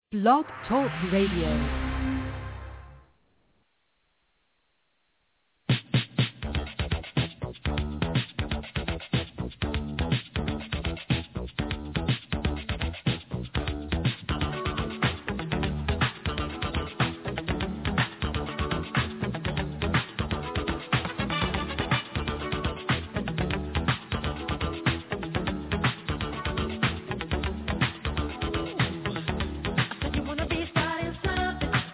Blog Talk Radio. You wanna be starting something.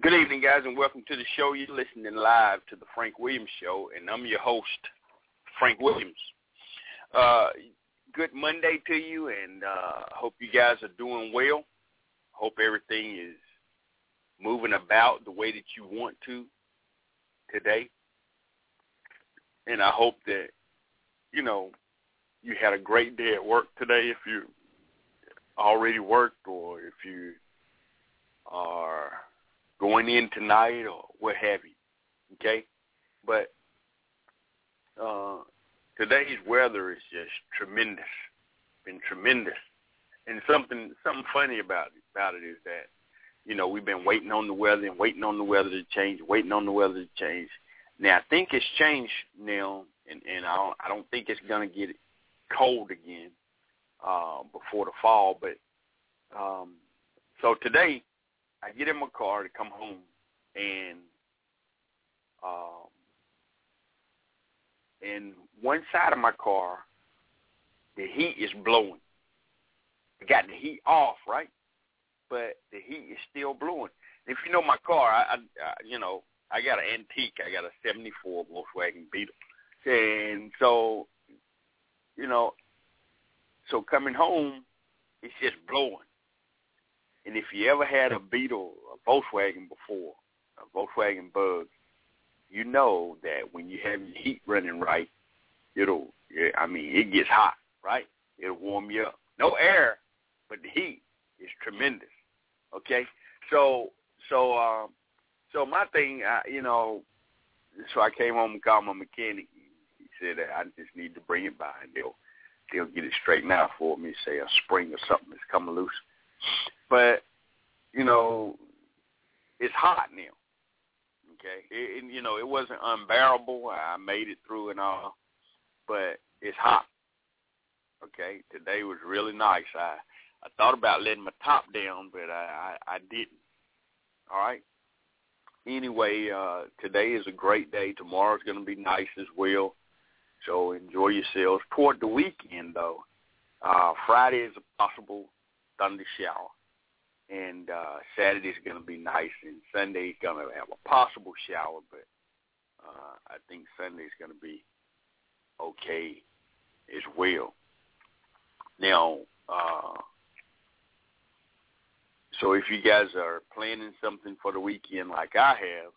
Good evening, guys, and welcome to the show. You're listening live to the Frank Williams Show, and I'm your host, Frank Williams. Good Monday to you, and hope you guys are doing well. Hope everything is moving about the way that you want to today. And I hope that, you had a great day at work today if you already worked or if you are going in tonight or what have you, okay? But today's weather is just tremendous, been tremendous. And something funny about it is that, we've been waiting on the weather and waiting on the weather to change, Now, I think it's changed now, and I don't think it's going to get cold again before the fall. But so today, I get in my car to come home, and one side of my car, the heat is blowing. I got the heat off, right? But the heat is still blowing. If you know my car, I got an antique. I got a 74 Volkswagen Beetle. And so, so coming home, it's just blowing. And if you ever had a Beetle, a Volkswagen before, a Volkswagen Bug, you know that when you have your heat running right, it gets hot, right? It'll warm you up. No air, but the heat is tremendous, okay? So my thing, so I came home and called my mechanic. He said that I just need to bring it by, and they'll get it straightened out for me, say a spring or something is coming loose. But, it's hot now, okay? It wasn't unbearable. I made it through and all, but it's hot, okay? Today was really nice. I thought about letting my top down, but I didn't, all right? Anyway, today is a great day. Tomorrow's going to be nice as well, so enjoy yourselves. Toward the weekend, though, Friday is a possible thunder shower, and Saturday's going to be nice, and Sunday's going to have a possible shower, but I think Sunday's going to be okay as well. Now, so if you guys are planning something for the weekend like I have,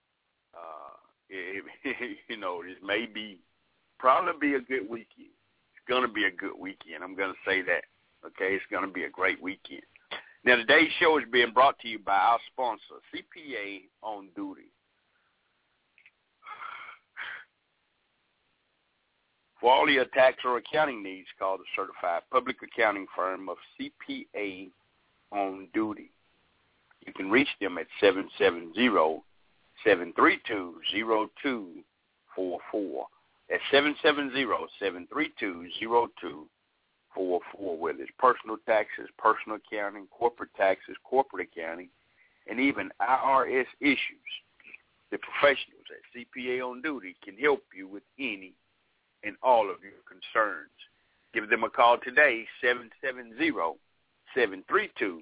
this may probably be a good weekend. It's going to be a good weekend. I'm going to say that, okay? It's going to be a great weekend. Now, today's show is being brought to you by our sponsor, CPA On Duty. For all your tax or accounting needs, call the certified public accounting firm of CPA On Duty. You can reach them at 770-732-0244. That's 770-732-0244, whether it's personal taxes, personal accounting, corporate taxes, corporate accounting, and even IRS issues. The professionals at CPA On Duty can help you with any and all of your concerns. Give them a call today, 770-732-0244,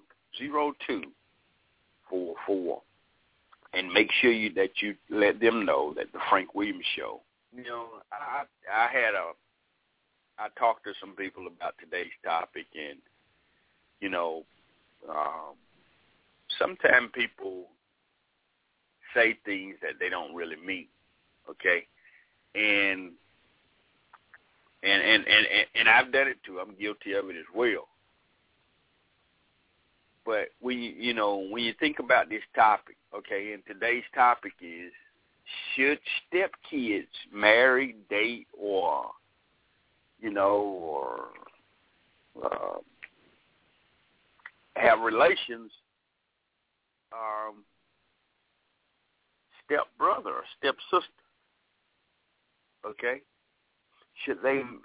and make sure that you let them know that the Frank Williams Show. I talked to some people about today's topic, and sometimes people say things that they don't really mean, okay? And I've done it too. I'm guilty of it as well. But when you think about this topic, okay, and today's topic is, should stepkids marry, date, or have relations, stepbrother or stepsister? Okay, should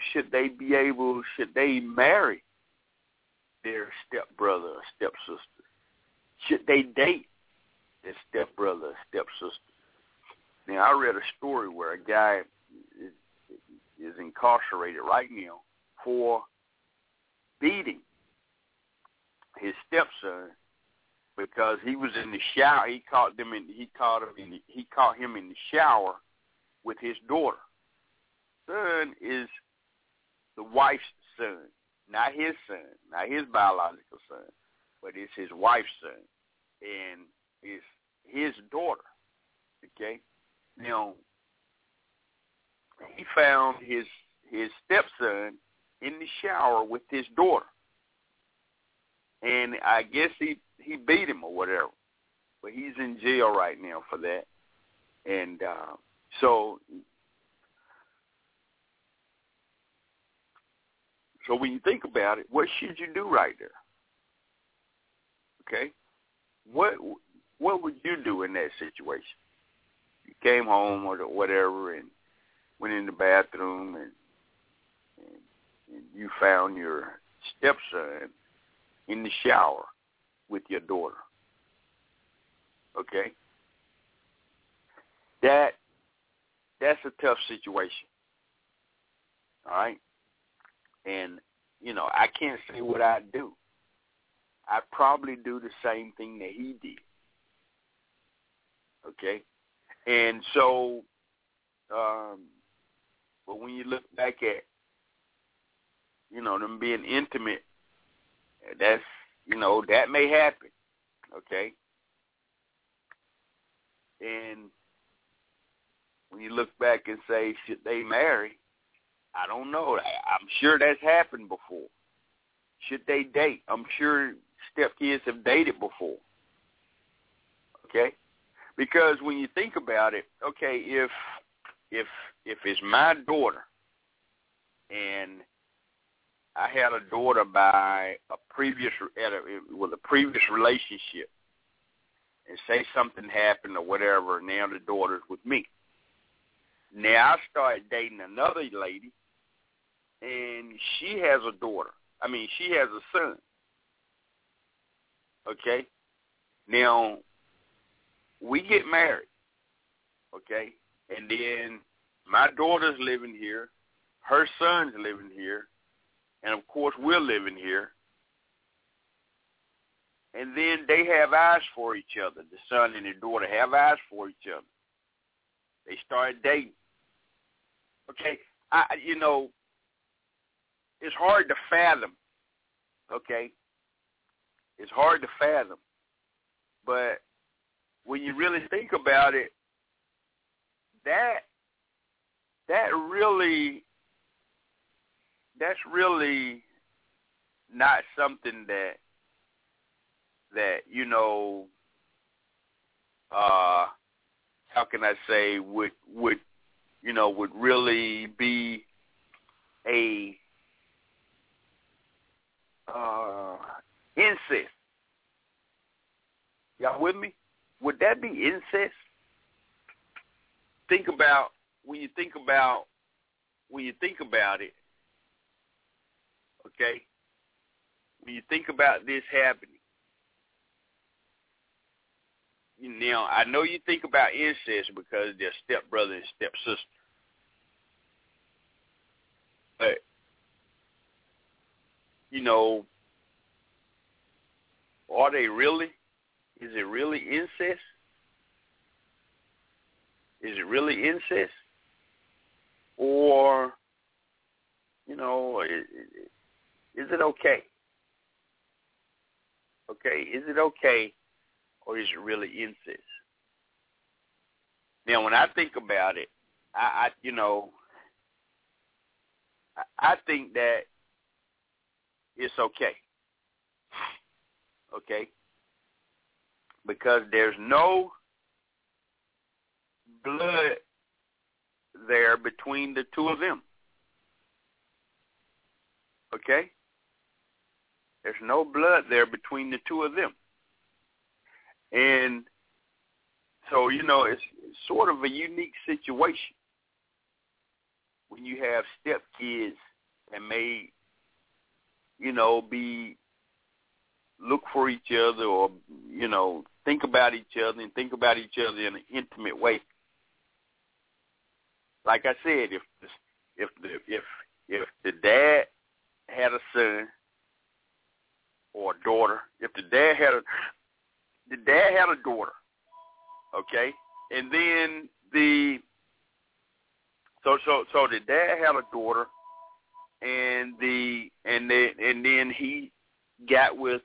they marry their stepbrother or stepsister? Should they date their stepbrother or stepsister? Now, I read a story where a guy is incarcerated right now for beating his stepson because he was in the shower. He caught him in the shower with his daughter. Son is the wife's son, not his son, not his biological son, but it's his wife's son, and it's his daughter. Okay, now he found his stepson in the shower with his daughter, and I guess he beat him or whatever, but he's in jail right now for that, and so when you think about it, what should you do right there? Okay, what would you do in that situation? You came home or whatever and went in the bathroom and you found your stepson in the shower with your daughter. Okay, that's a tough situation. All right. And, I can't say what I'd do. I'd probably do the same thing that he did. Okay? And so, but when you look back at, them being intimate, that's, that may happen. Okay? And when you look back and say, should they marry? I don't know. I'm sure that's happened before. Should they date? I'm sure stepkids have dated before. Okay? Because when you think about it, okay, if it's my daughter and I had a daughter by a previous relationship, and say something happened or whatever, now the daughter's with me. Now I start dating another lady, and she has a daughter. She has a son. Okay? Now, we get married. Okay? And then my daughter's living here. Her son's living here. And, of course, we're living here. And then they have eyes for each other. The son and the daughter have eyes for each other. They start dating. Okay? It's hard to fathom, okay? It's hard to fathom. But when you really think about it, that's really not something that how can I say, would really be a incest. Y'all with me? Would that be incest? When you think about it, okay? When you think about this happening, now I know you think about incest because they're stepbrother and stepsister, but are they really? Is it really incest? Is it really incest? Or, is it okay? Okay, is it okay, or is it really incest? Now, when I think about it, I think that it's okay. Okay? Because there's no blood there between the two of them. Okay? There's no blood there between the two of them. And so, it's sort of a unique situation when you have stepkids that may, look for each other or, think about each other and think about each other in an intimate way. Like I said, if the dad had a son or a daughter, if the dad the dad had a daughter, okay, and then the dad had a daughter, and then he got with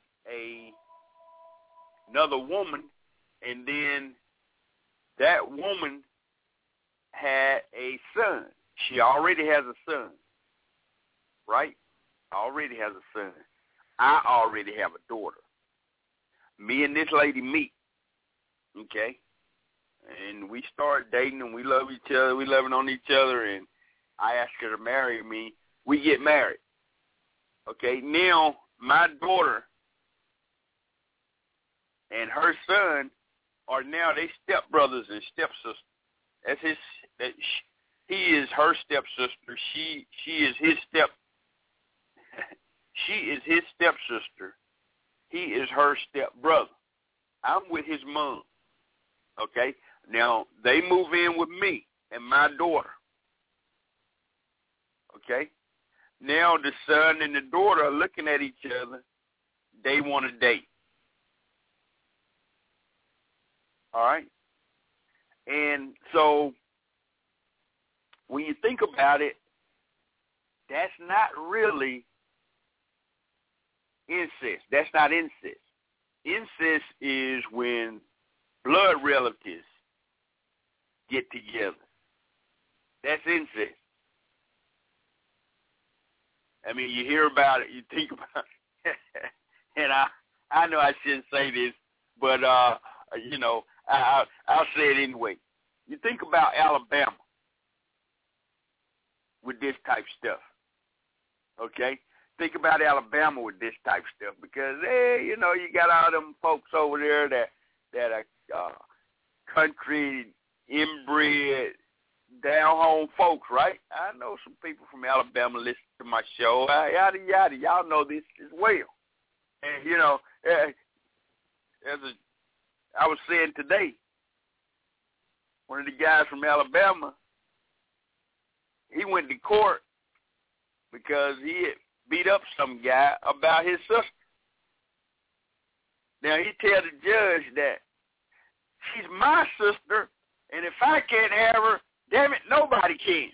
another woman, and then that woman had a son. She already has a son, right? Already has a son. I already have a daughter. Me and this lady meet, okay? And we start dating, and we love each other. We loving on each other, and I ask her to marry me. We get married, okay? Now, my daughter and her son are now they stepbrothers and stepsisters. He is her stepsister. She is his stepsister. He is her stepbrother. I'm with his mom. Okay? Now, they move in with me and my daughter. Okay? Now, the son and the daughter are looking at each other. They want to date. All right? And so, when you think about it, that's not really incest. That's not incest. Incest is when blood relatives get together. That's incest. I mean, you hear about it, you think about it, and I know I shouldn't say this, but, you know, I'll say it anyway. You think about Alabama with this type stuff, okay? Think about Alabama with this type stuff because, hey, you know, you got all them folks over there that are country, inbred, down-home folks, right? I know some people from Alabama listen to my show. Yada, yada. Y'all know this as well. And, you know, I was saying today, one of the guys from Alabama, he went to court because he had beat up some guy about his sister. Now, he tell the judge that she's my sister, and if I can't have her, damn it, nobody can.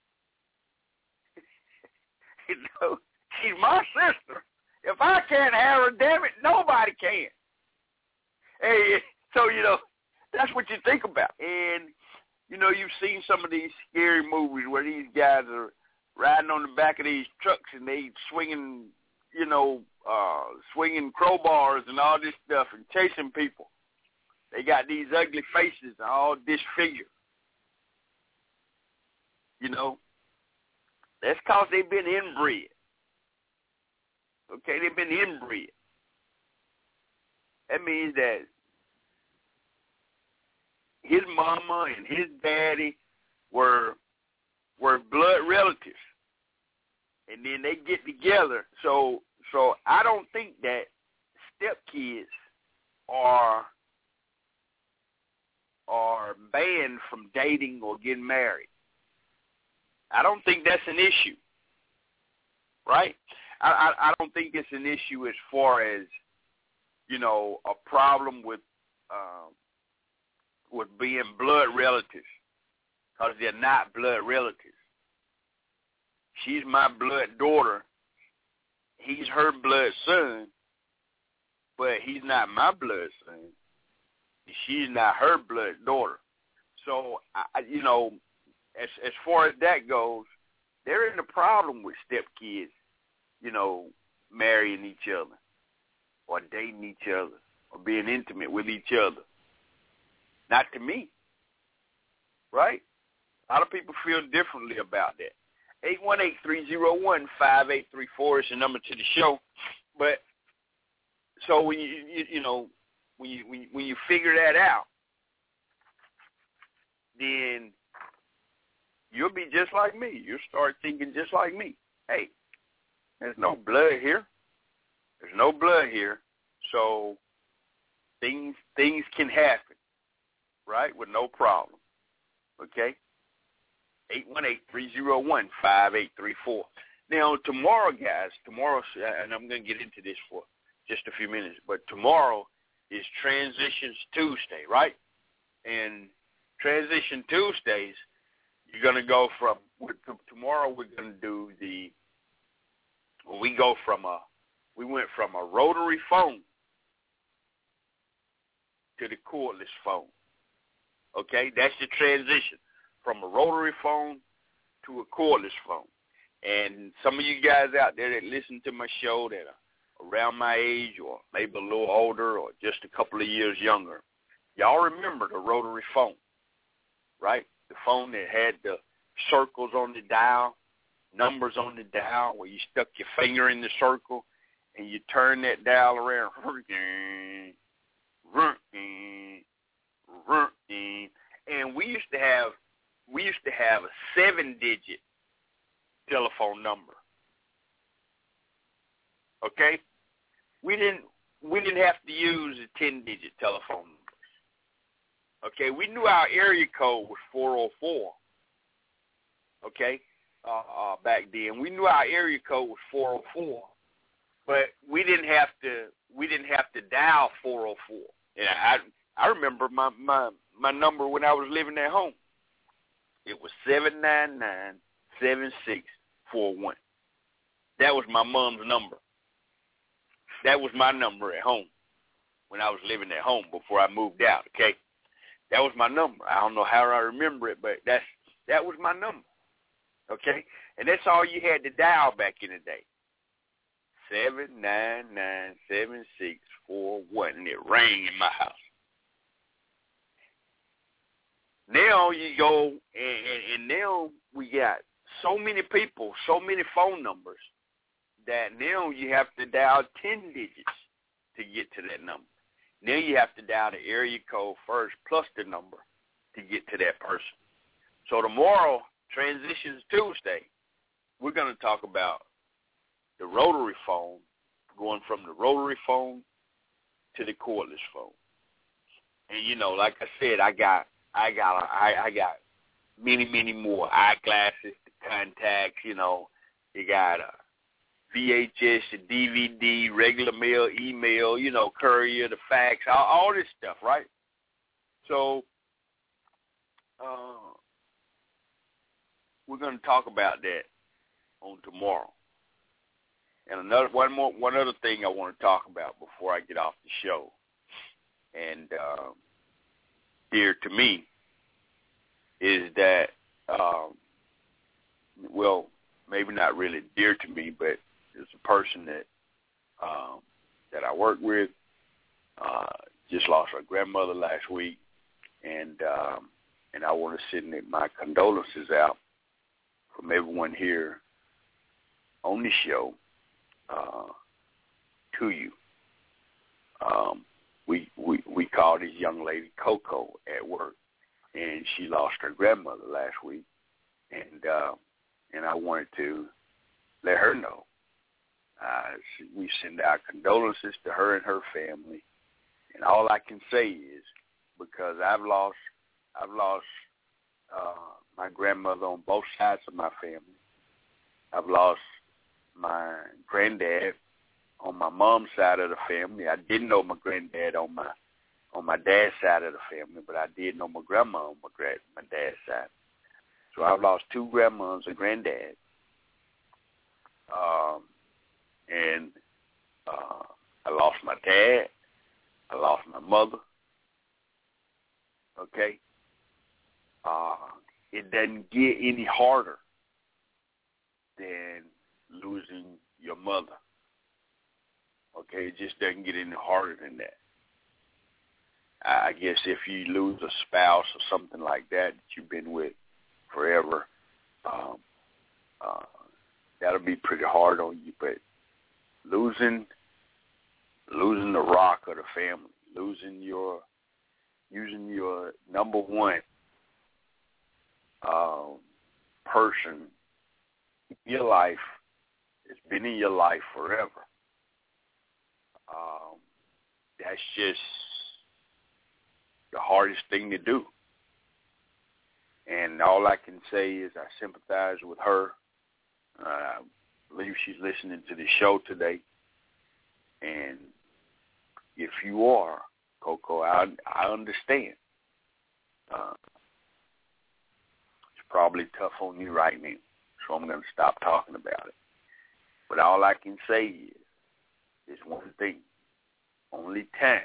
You know, she's my sister. If I can't have her, damn it, nobody can. Hey, so, you know, that's what you think about. And, you know, you've seen some of these scary movies where these guys are riding on the back of these trucks and they swinging, you know, swinging crowbars and all this stuff and chasing people. They got these ugly faces and all disfigured. You know, that's because they've been inbred. Okay, they've been inbred. That means that his mama and his daddy were blood relatives, and then they get together. So I don't think that stepkids are banned from dating or getting married. I don't think that's an issue, right? I don't think it's an issue as far as, you know, a problem with being blood relatives, because they're not blood relatives. She's my blood daughter. He's her blood son, but he's not my blood son. She's not her blood daughter. So, you know, as far as that goes, there isn't a problem with stepkids, you know, marrying each other or dating each other or being intimate with each other. Not to me, right? A lot of people feel differently about that. 818-301-5834 is the number to the show. But so when you know when you figure that out, then you'll be just like me. You'll start thinking just like me. Hey, there's no blood here. There's no blood here, so things can happen, right, with no problem. Okay? 818-301-5834. Now, tomorrow, guys, and I'm going to get into this for just a few minutes, but tomorrow is Transitions Tuesday, right? And Transition Tuesdays, you're going to go from, tomorrow we're going to do we went from a rotary phone to the cordless phone. Okay, that's the transition from a rotary phone to a cordless phone. And some of you guys out there that listen to my show that are around my age or maybe a little older or just a couple of years younger, y'all remember the rotary phone, right? The phone that had the circles on the dial, numbers on the dial, where you stuck your finger in the circle and you turn that dial around. And we used to have a 7-digit telephone number. Okay? We didn't have to use a 10-digit telephone numbers. Okay? We knew our area code was 404. Okay? Back then, we knew our area code was 404, but we didn't have to dial 404. And I remember my number when I was living at home. It was 799-7641. That was my mom's number. That was my number at home when I was living at home before I moved out, okay? That was my number. I don't know how I remember it, but that was my number, okay? And that's all you had to dial back in the day. 799-7641, and it rang in my house. Now you go, and now we got so many people, so many phone numbers, that now you have to dial 10 digits to get to that number. Now you have to dial the area code first plus the number to get to that person. So tomorrow, Transitions Tuesday, we're going to talk about the rotary phone, going from the rotary phone to the cordless phone. And, you know, like I said, I got many more eyeglasses, the contacts, you know. You got a VHS, a DVD, regular mail, email, you know, courier, the fax, all this stuff, right? So we're going to talk about that on tomorrow. And one other thing I want to talk about before I get off the show, and dear to me, is that, well, maybe not really dear to me, but it's a person that I work with, just lost her grandmother last week, and I want to send my condolences out from everyone here on the show to you. We called this young lady Coco at work, and she lost her grandmother last week, and I wanted to let her know. We send our condolences to her and her family, and all I can say is, because I've lost my grandmother on both sides of my family. I've lost my granddad on my mom's side of the family. I didn't know my granddad on my dad's side of the family, but I did know my grandma on my dad's side. So I've lost 2 grandmas and granddad. And I lost my dad. I lost my mother. Okay? It doesn't get any harder than losing your mother. Okay? It just doesn't get any harder than that. I guess if you lose a spouse or something like that you've been with forever, that'll be pretty hard on you. But losing the rock of the family, losing your number one person in your life, it's been in your life forever. That's just the hardest thing to do. And all I can say is I sympathize with her. I believe she's listening to the show today. And if you are, Coco. I understand. It's probably tough on you right now, so I'm going to stop talking about it. But all I can say is one thing. Only time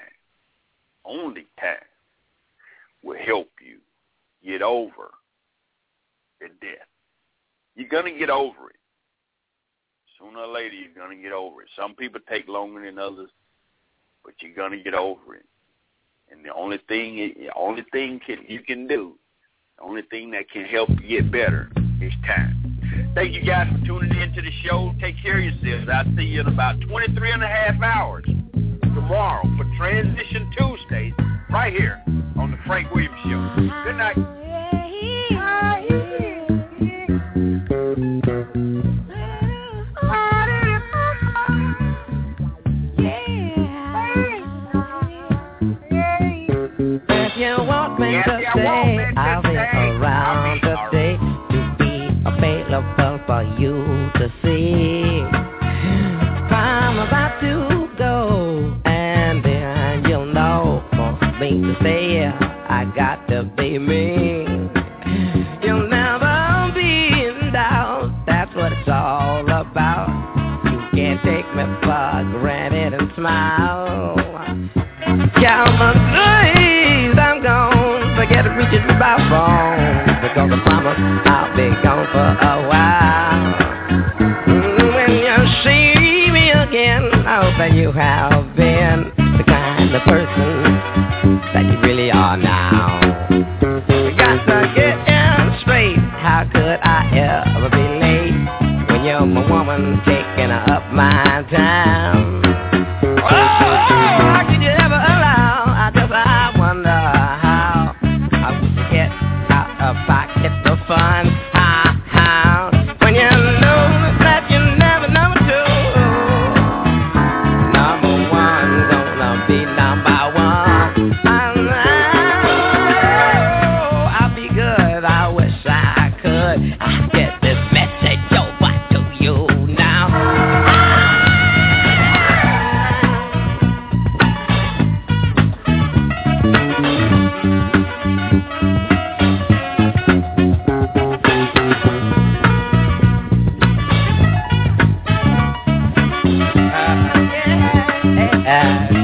will help you get over the death. You're going to get over it. Sooner or later, you're going to get over it. Some people take longer than others, but you're going to get over it. And the only thing you can do, the only thing that can help you get better is time. Thank you guys for tuning in to the show. Take care of yourselves. I'll see you in about 23 and a half hours tomorrow for Transition Tuesdays right here on the Frank Williams Show. Good night. If you want me to stay, I'll be around today to be available for you to see. I'm about to go, and then you'll know for me to stay, I got to be me. You'll never be in doubt, that's what it's all about. You can't take me for granted and smile. Count my days, I'm gone, forget reaching my phone, because I promise I'll be gone for a while. When you see me again, I hope that you have been the kind of person that you really are now. You got to get in straight, how could I ever be late when you're my woman taking up my time? Oh, how could you ever allow, I wonder how I would get out of pocket the fun, how, when you know that you're never number two, number one gonna be number one. I'll be good, I wish I could. I get this message, yo, what do you now? Yeah.